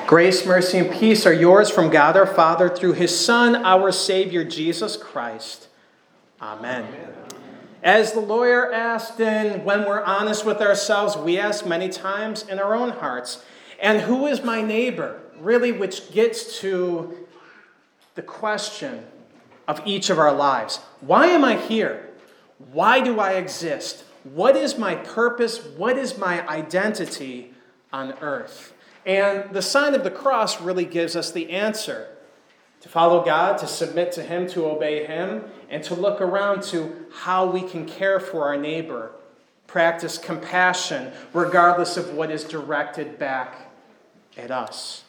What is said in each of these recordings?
Grace, mercy, and peace are yours from God our Father through his Son, our Savior, Jesus Christ. Amen. As the lawyer asked, and when we're honest with ourselves, we ask many times in our own hearts, and who is my neighbor? Really, which gets to the question of each of our lives. Why am I here? Why do I exist? What is my purpose? What is my identity on earth? And the sign of the cross really gives us the answer. To follow God, to submit to him, to obey him, and to look around to how we can care for our neighbor. Practice compassion regardless of what is directed back at us.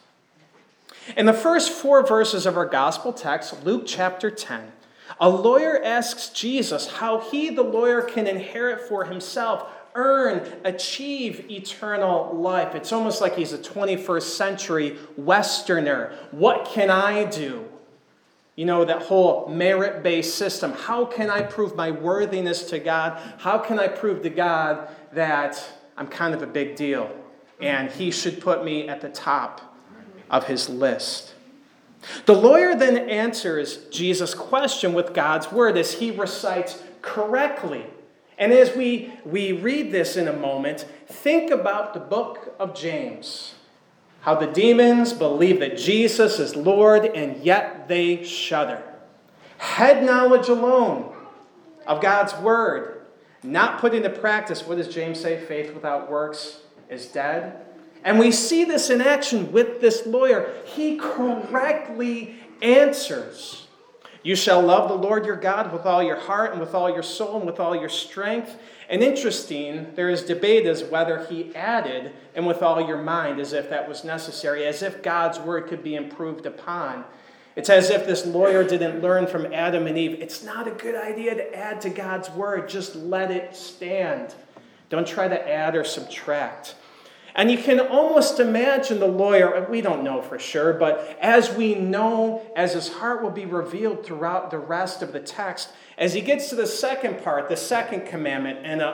In the first 4 verses of our gospel text, Luke chapter 10, a lawyer asks Jesus how he, the lawyer, can inherit for himself, earn, achieve eternal life. It's almost like he's a 21st century Westerner. What can I do? You know, that whole merit-based system. How can I prove my worthiness to God? How can I prove to God that I'm kind of a big deal and he should put me at the top of his list? The lawyer then answers Jesus' question with God's word as he recites correctly. And as we read this in a moment, think about the book of James. How the demons believe that Jesus is Lord, and yet they shudder. Head knowledge alone of God's word, not put into practice. What does James say? Faith without works is dead. And we see this in action with this lawyer. He correctly answers. You shall love the Lord your God with all your heart and with all your soul and with all your strength. And interesting, there is debate as whether he added and with all your mind, as if that was necessary, as if God's word could be improved upon. It's as if this lawyer didn't learn from Adam and Eve. It's not a good idea to add to God's word. Just let it stand. Don't try to add or subtract. And you can almost imagine the lawyer, we don't know for sure, but as we know, as his heart will be revealed throughout the rest of the text, as he gets to the second part, the second commandment, and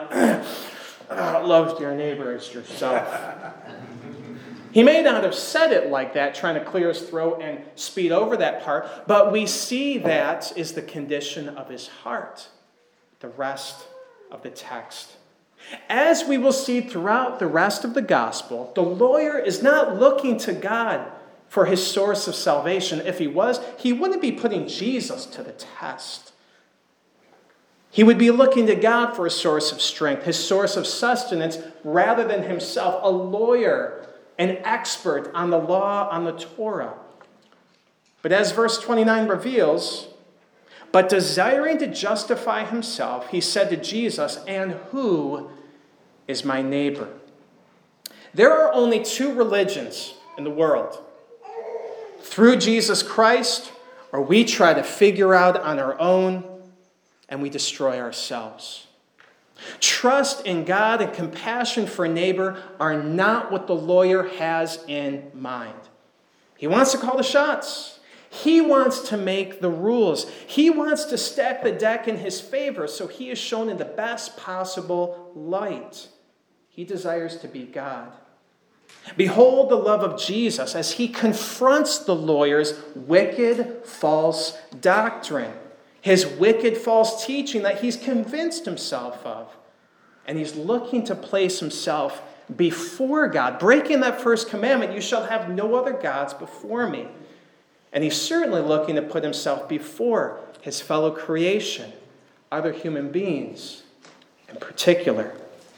love your neighbor as yourself. He may not have said it like that, trying to clear his throat and speed over that part, but we see that is the condition of his heart, the rest of the text. As we will see throughout the rest of the gospel, the lawyer is not looking to God for his source of salvation. If he was, he wouldn't be putting Jesus to the test. He would be looking to God for a source of strength, his source of sustenance, rather than himself, a lawyer, an expert on the law, on the Torah. But as verse 29 reveals, but desiring to justify himself, he said to Jesus, and who is my neighbor? There are only 2 religions in the world. Through Jesus Christ, or we try to figure out on our own, and we destroy ourselves. Trust in God and compassion for neighbor are not what the lawyer has in mind. He wants to call the shots. He wants to make the rules. He wants to stack the deck in his favor, so he is shown in the best possible light. He desires to be God. Behold the love of Jesus as he confronts the lawyer's wicked, false doctrine, his wicked, false teaching that he's convinced himself of. And he's looking to place himself before God, breaking that first commandment, you shall have no other gods before me. And he's certainly looking to put himself before his fellow creation, other human beings in particular.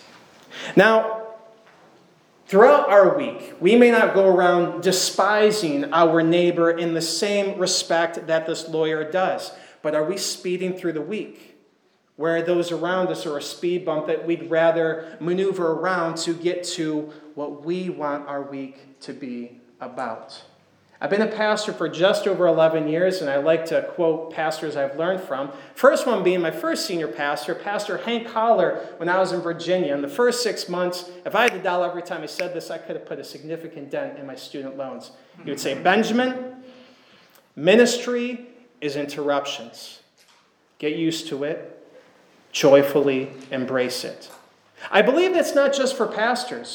Now, throughout our week, we may not go around despising our neighbor in the same respect that this lawyer does. But are we speeding through the week where those around us are a speed bump that we'd rather maneuver around to get to what we want our week to be about? I've been a pastor for just over 11 years, and I like to quote pastors I've learned from. First one being my first senior pastor, Pastor Hank Holler, when I was in Virginia. In the first 6 months, if I had to dial every time he said this, I could have put a significant dent in my student loans. He would say, Benjamin, ministry is interruptions. Get used to it. Joyfully embrace it. I believe that's not just for pastors.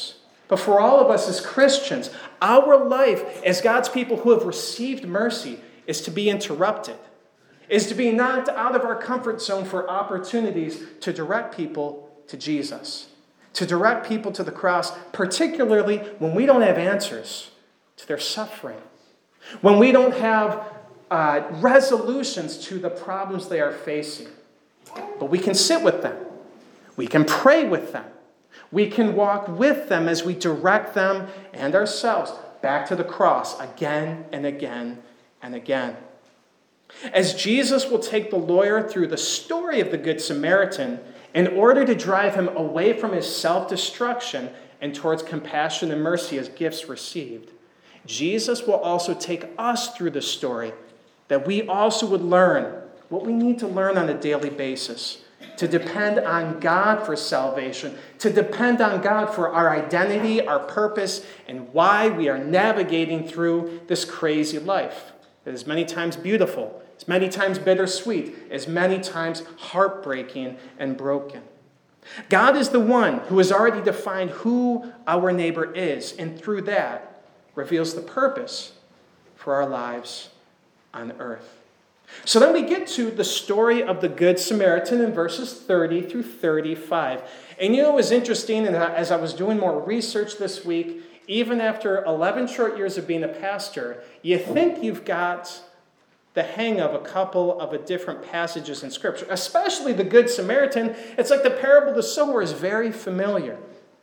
But for all of us as Christians, our life as God's people who have received mercy is to be interrupted, is to be knocked out of our comfort zone for opportunities to direct people to Jesus, to direct people to the cross, particularly when we don't have answers to their suffering, when we don't have resolutions to the problems they are facing. But we can sit with them. We can pray with them. We can walk with them as we direct them and ourselves back to the cross again and again and again. As Jesus will take the lawyer through the story of the Good Samaritan in order to drive him away from his self-destruction and towards compassion and mercy as gifts received, Jesus will also take us through the story that we also would learn what we need to learn on a daily basis, to depend on God for salvation, to depend on God for our identity, our purpose, and why we are navigating through this crazy life that is many times beautiful, is many times bittersweet, is many times heartbreaking and broken. God is the one who has already defined who our neighbor is, and through that reveals the purpose for our lives on earth. So then we get to the story of the Good Samaritan in verses 30 through 35. And you know, it was interesting, and as I was doing more research this week, even after 11 short years of being a pastor, you think you've got the hang of a couple of different passages in Scripture, especially the Good Samaritan. It's like the parable of the sower is very familiar.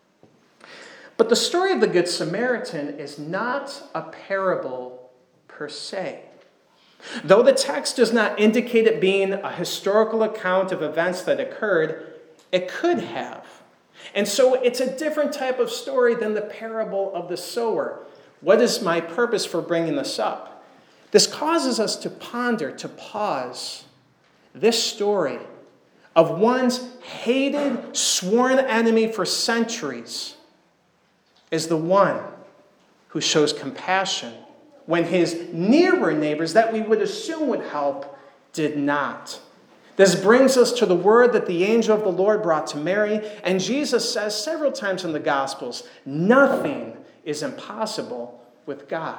But the story of the Good Samaritan is not a parable per se. Though the text does not indicate it being a historical account of events that occurred, it could have. And so it's a different type of story than the parable of the sower. What is my purpose for bringing this up? This causes us to ponder, to pause this story of one's hated, sworn enemy for centuries is the one who shows compassion when his nearer neighbors that we would assume would help did not. This brings us to the word that the angel of the Lord brought to Mary, and Jesus says several times in the Gospels, nothing is impossible with God.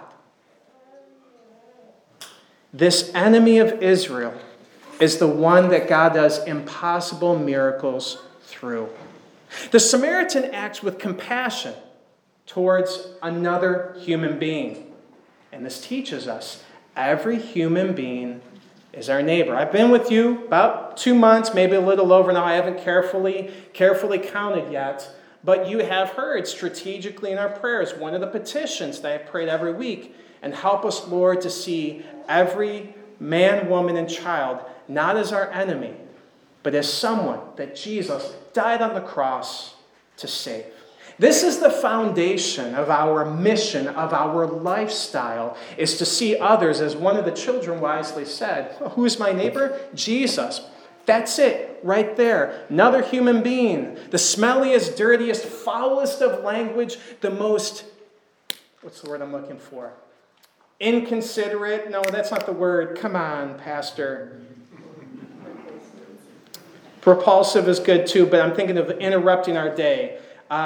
This enemy of Israel is the one that God does impossible miracles through. The Samaritan acts with compassion towards another human being. And this teaches us every human being is our neighbor. I've been with you about 2 months, maybe a little over now. I haven't carefully counted yet. But you have heard strategically in our prayers one of the petitions that I prayed every week. And help us, Lord, to see every man, woman, and child not as our enemy, but as someone that Jesus died on the cross to save. This is the foundation of our mission, of our lifestyle, is to see others, as one of the children wisely said, who is my neighbor? Jesus. That's it, right there. Another human being, the smelliest, dirtiest, foulest of language, the most, what's the word I'm looking for? Inconsiderate? No, that's not the word. Come on, Pastor. Repulsive is good too, but I'm thinking of interrupting our day.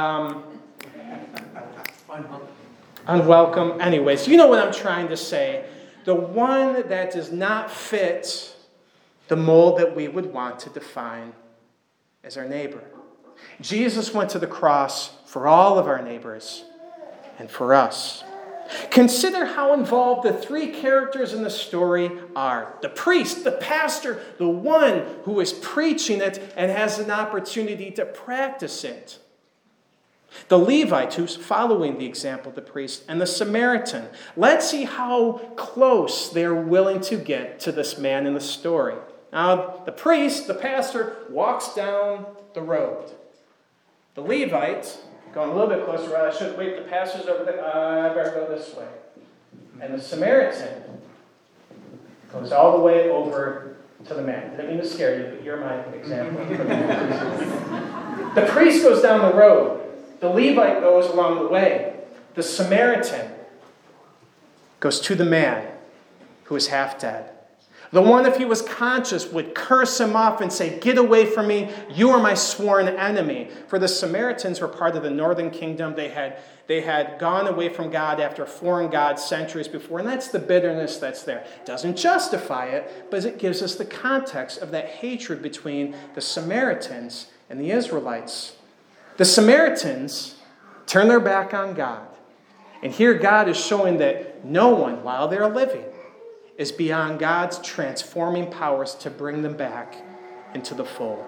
Unwelcome. Anyways, you know what I'm trying to say. The one that does not fit the mold that we would want to define as our neighbor. Jesus went to the cross for all of our neighbors and for us. Consider how involved the three characters in the story are. The priest, the pastor, the one who is preaching it and has an opportunity to practice it. The Levite, who's following the example of the priest, and the Samaritan. Let's see how close they're willing to get to this man in the story. Now, the priest, the pastor, walks down the road. The Levite, going a little bit closer, I should wait, the pastor's over there, I better go this way. And the Samaritan goes all the way over to the man. I didn't mean to scare you, but you're my example. The priest goes down the road. The Levite goes along the way. The Samaritan goes to the man who is half dead. The one, if he was conscious, would curse him off and say, "Get away from me, you are my sworn enemy." For the Samaritans were part of the northern kingdom. They had gone away from God after foreign gods centuries before, and that's the bitterness that's there. It doesn't justify it, but it gives us the context of that hatred between the Samaritans and the Israelites. The Samaritans turn their back on God, and here God is showing that no one, while they're living, is beyond God's transforming powers to bring them back into the fold.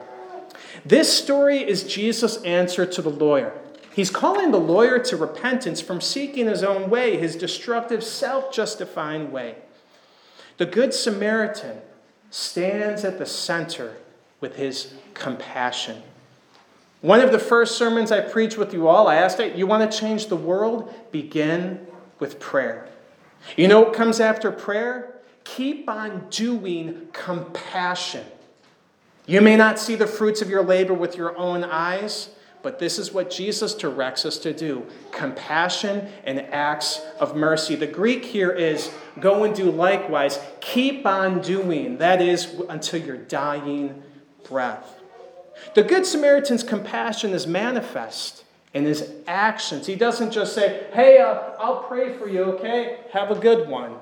This story is Jesus' answer to the lawyer. He's calling the lawyer to repentance from seeking his own way, his destructive, self-justifying way. The Good Samaritan stands at the center with his compassion. One of the first sermons I preached with you all, I asked it, you want to change the world? Begin with prayer. You know what comes after prayer? Keep on doing compassion. You may not see the fruits of your labor with your own eyes, but this is what Jesus directs us to do. Compassion and acts of mercy. The Greek here is go and do likewise. Keep on doing. That is until your dying breath. The Good Samaritan's compassion is manifest in his actions. He doesn't just say, "Hey, I'll pray for you, okay? Have a good one."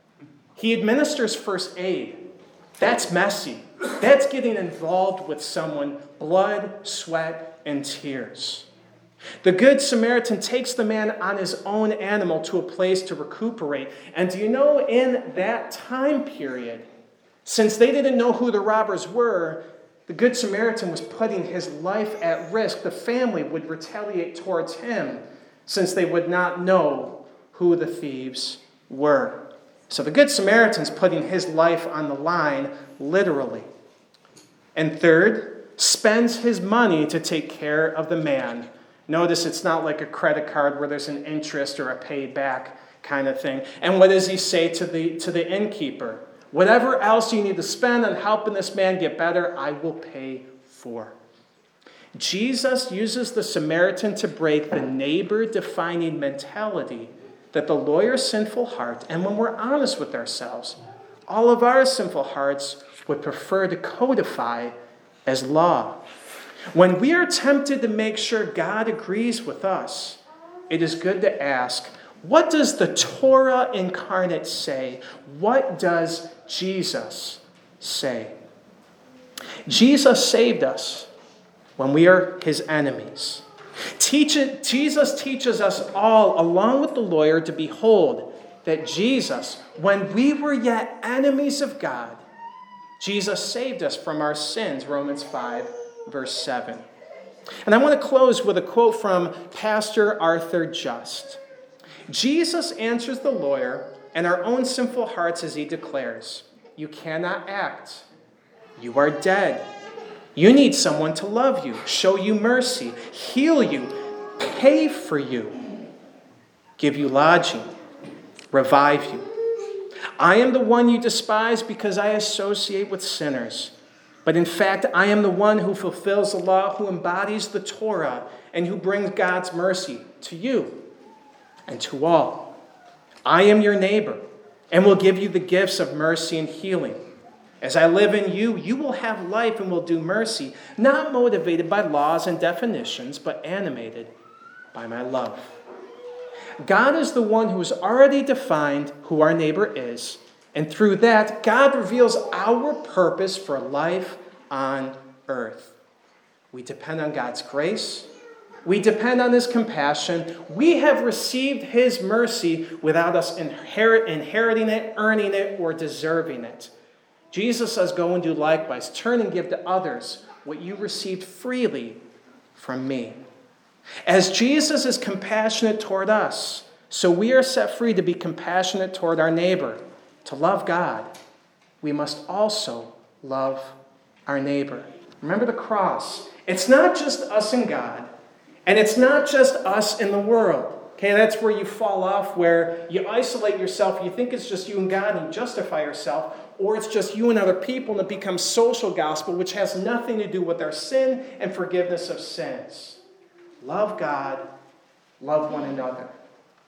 He administers first aid. That's messy. That's getting involved with someone, blood, sweat, and tears. The Good Samaritan takes the man on his own animal to a place to recuperate. And do you know, in that time period, since they didn't know who the robbers were, the Good Samaritan was putting his life at risk. The family would retaliate towards him since they would not know who the thieves were. So the Good Samaritan's putting his life on the line, literally. And third, spends his money to take care of the man. Notice it's not like a credit card where there's an interest or a payback kind of thing. And what does he say to the innkeeper? Whatever else you need to spend on helping this man get better, I will pay for. Jesus uses the Samaritan to break the neighbor-defining mentality that the lawyer's sinful heart, and when we're honest with ourselves, all of our sinful hearts would prefer to codify as law. When we are tempted to make sure God agrees with us, it is good to ask, what does the Torah incarnate say? What does Jesus say? Jesus saved us when we are his enemies. Jesus teaches us all, along with the lawyer, to behold that Jesus, when we were yet enemies of God, Jesus saved us from our sins, Romans 5, verse 7. And I want to close with a quote from Pastor Arthur Just. Jesus answers the lawyer and our own sinful hearts as he declares, "You cannot act. You are dead. You need someone to love you, show you mercy, heal you, pay for you, give you lodging, revive you. I am the one you despise because I associate with sinners. But in fact, I am the one who fulfills the law, who embodies the Torah, and who brings God's mercy to you and to all. I am your neighbor and will give you the gifts of mercy and healing. As I live in you, you will have life and will do mercy, not motivated by laws and definitions, but animated by my love." God is the one who has already defined who our neighbor is, and through that, God reveals our purpose for life on earth. We depend on God's grace. We depend on his compassion. We have received his mercy without us inheriting it, earning it, or deserving it. Jesus says, go and do likewise. Turn and give to others what you received freely from me. As Jesus is compassionate toward us, so we are set free to be compassionate toward our neighbor. To love God, we must also love our neighbor. Remember the cross. It's not just us and God, and it's not just us in the world. Okay, that's where you fall off, where you isolate yourself, you think it's just you and God, and you justify yourself, or it's just you and other people, and it becomes social gospel, which has nothing to do with our sin and forgiveness of sins. Love God, love one another.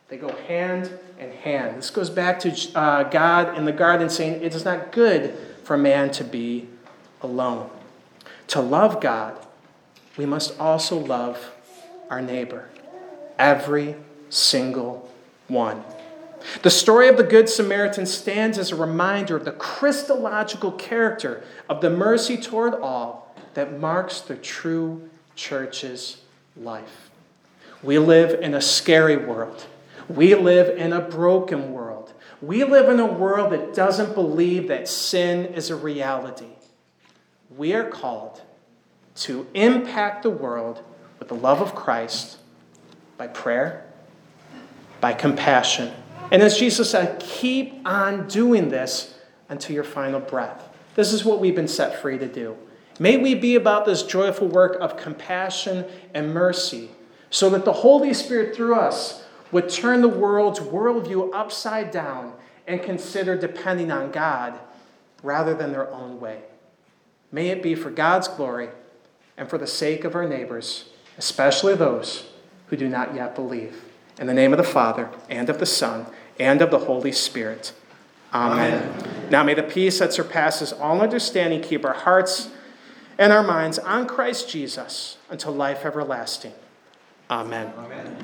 They go hand in hand. This goes back to God in the garden saying it is not good for man to be alone. To love God, we must also love our neighbor. Every single one. The story of the Good Samaritan stands as a reminder of the Christological character of the mercy toward all that marks the true church's life. We live in a scary world. We live in a broken world. We live in a world that doesn't believe that sin is a reality. We are called to impact the world with the love of Christ by prayer, by compassion. And as Jesus said, keep on doing this until your final breath. This is what we've been set free to do. May we be about this joyful work of compassion and mercy so that the Holy Spirit through us would turn the world's worldview upside down and consider depending on God rather than their own way. May it be for God's glory and for the sake of our neighbors, especially those who do not yet believe. In the name of the Father, and of the Son, and of the Holy Spirit. Amen. Now may the peace that surpasses all understanding keep our hearts and our minds on Christ Jesus until life everlasting. Amen.